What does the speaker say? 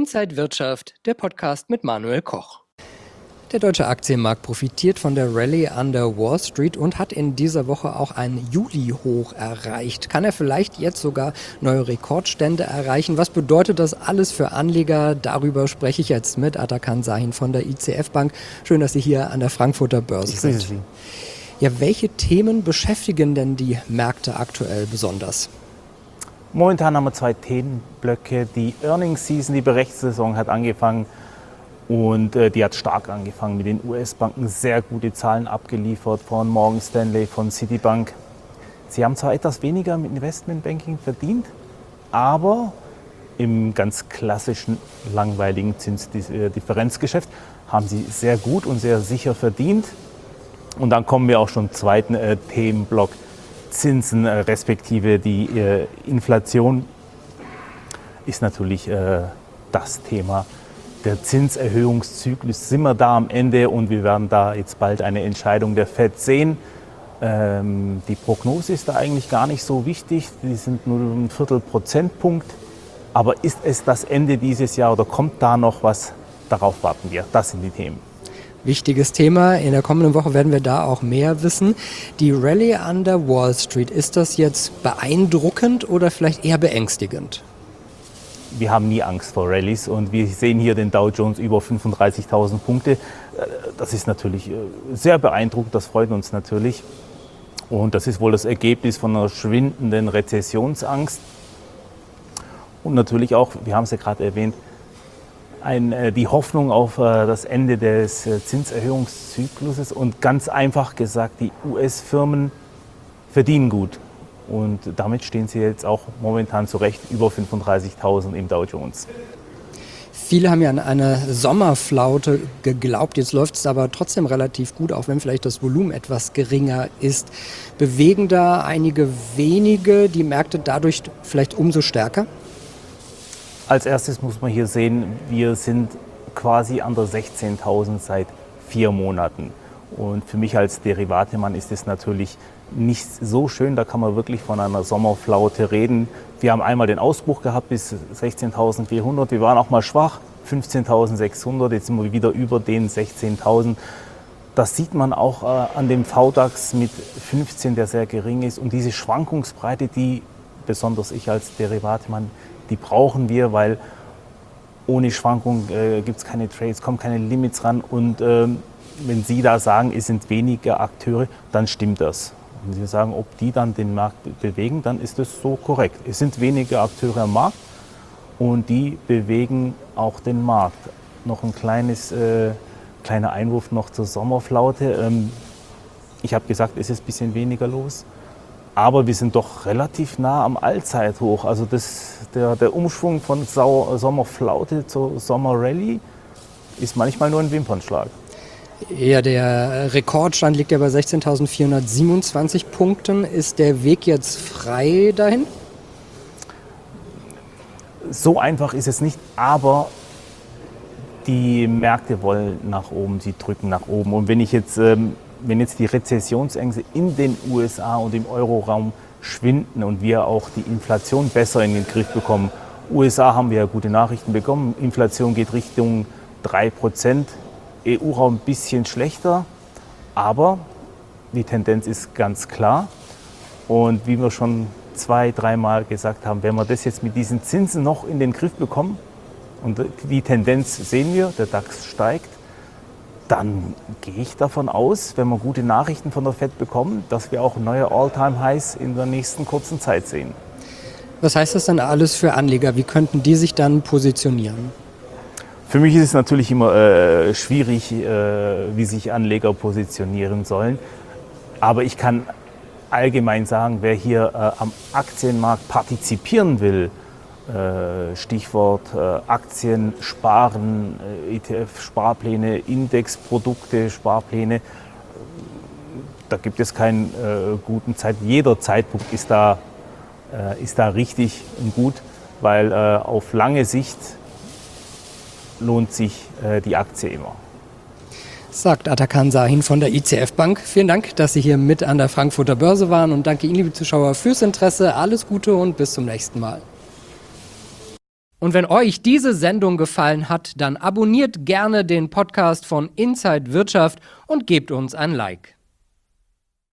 Inside Wirtschaft, der Podcast mit Manuel Koch. Der deutsche Aktienmarkt profitiert von der Rallye an der Wall Street und hat in dieser Woche auch ein Juli-Hoch erreicht. Kann er vielleicht jetzt sogar neue Rekordstände erreichen? Was bedeutet das alles für Anleger? Darüber spreche ich jetzt mit Atakan Sahin von der ICF Bank. Schön, dass Sie hier an der Frankfurter Börse sind. Ich grüße Sie. Ja, welche Themen beschäftigen denn die Märkte aktuell besonders? Momentan haben wir zwei Themenblöcke. Die Earnings Season, die Berichtssaison hat angefangen. Und die hat stark angefangen mit den US-Banken, sehr gute Zahlen abgeliefert von Morgan Stanley, von Citibank. Sie haben zwar etwas weniger mit Investmentbanking verdient, aber im ganz klassischen, langweiligen Zinsdifferenzgeschäft haben sie sehr gut und sehr sicher verdient. Und dann kommen wir auch schon zum zweiten Themenblock, Zinsen respektive die Inflation ist natürlich das Thema. Der Zinserhöhungszyklus, sind wir da am Ende und wir werden da jetzt bald eine Entscheidung der FED sehen. Die Prognose ist da eigentlich gar nicht so wichtig, die sind nur ein Viertel-Prozentpunkt. Aber ist es das Ende dieses Jahr oder kommt da noch was? Darauf warten wir. Das sind die Themen. Wichtiges Thema. In der kommenden Woche werden wir da auch mehr wissen. Die Rallye an der Wall Street, ist das jetzt beeindruckend oder vielleicht eher beängstigend? Wir haben nie Angst vor Rallyes und wir sehen hier den Dow Jones über 35.000 Punkte. Das ist natürlich sehr beeindruckend, das freut uns natürlich. Und das ist wohl das Ergebnis von einer schwindenden Rezessionsangst. Und natürlich auch, wir haben es ja gerade erwähnt, die Hoffnung auf das Ende des Zinserhöhungszykluses. Und ganz einfach gesagt, die US-Firmen verdienen gut. Und damit stehen sie jetzt auch momentan zurecht über 35.000 im Dow Jones. Viele haben ja an eine Sommerflaute geglaubt. Jetzt läuft es aber trotzdem relativ gut, auch wenn vielleicht das Volumen etwas geringer ist. Bewegen da einige wenige die Märkte dadurch vielleicht umso stärker? Als erstes muss man hier sehen, wir sind quasi an der 16.000 seit 4 Monaten. Und für mich als Derivatemann ist es natürlich nicht so schön, da kann man wirklich von einer Sommerflaute reden. Wir haben einmal den Ausbruch gehabt bis 16.400, wir waren auch mal schwach, 15.600, jetzt sind wir wieder über den 16.000. Das sieht man auch an dem VDAX mit 15, der sehr gering ist. Und diese Schwankungsbreite, die besonders ich als Derivatemann, die brauchen wir, weil ohne Schwankung gibt es keine Trades, kommen keine Limits ran. Und wenn Sie da sagen, es sind weniger Akteure, dann stimmt das. Wenn Sie sagen, ob die dann den Markt bewegen, dann ist das so korrekt. Es sind weniger Akteure am Markt und die bewegen auch den Markt. Noch ein kleiner Einwurf noch zur Sommerflaute. Ich habe gesagt, es ist ein bisschen weniger los, aber wir sind doch relativ nah am Allzeithoch. Also der Umschwung von Sommerflaute zur Sommerrallye ist manchmal nur ein Wimpernschlag. Ja, der Rekordstand liegt ja bei 16.427 Punkten. Ist der Weg jetzt frei dahin? So einfach ist es nicht, aber die Märkte wollen nach oben, sie drücken nach oben. Und wenn jetzt die Rezessionsängste in den USA und im Euroraum schwinden und wir auch die Inflation besser in den Griff bekommen. USA haben wir ja gute Nachrichten bekommen, Inflation geht Richtung 3%. EU-Raum ein bisschen schlechter, aber die Tendenz ist ganz klar. Und wie wir schon 2-3 Mal gesagt haben, wenn wir das jetzt mit diesen Zinsen noch in den Griff bekommen, und die Tendenz sehen wir, der DAX steigt, dann gehe ich davon aus, wenn wir gute Nachrichten von der FED bekommen, dass wir auch neue All-Time-Highs in der nächsten kurzen Zeit sehen. Was heißt das dann alles für Anleger? Wie könnten die sich dann positionieren? Für mich ist es natürlich immer schwierig, wie sich Anleger positionieren sollen. Aber ich kann allgemein sagen, wer hier am Aktienmarkt partizipieren will, Stichwort Aktien, Sparen, ETF-Sparpläne, Indexprodukte, Sparpläne, da gibt es keinen guten Zeitpunkt. Jeder Zeitpunkt ist da richtig und gut, weil auf lange Sicht lohnt sich die Aktie immer. Sagt Atakan Sahin von der ICF Bank. Vielen Dank, dass Sie hier mit an der Frankfurter Börse waren und danke Ihnen, liebe Zuschauer, fürs Interesse. Alles Gute und bis zum nächsten Mal. Und wenn euch diese Sendung gefallen hat, dann abonniert gerne den Podcast von Inside Wirtschaft und gebt uns ein Like.